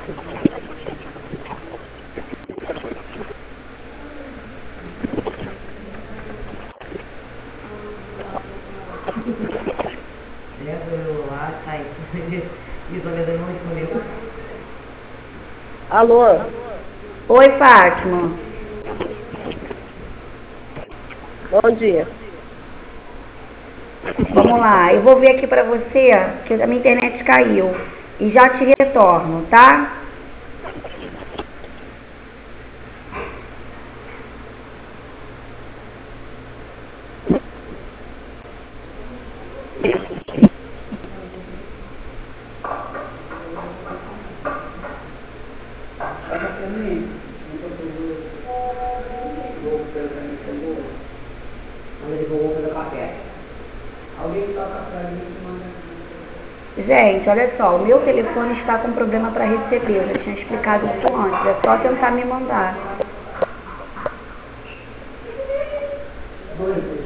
Alô? Oi, Fátima. Bom dia. Vamos lá, eu vou ver aqui pra você, que a minha internet caiu. E já te retorno, tá? Gente, olha só, o meu telefone está com problema para receber. Eu já tinha explicado isso antes. É só tentar me mandar.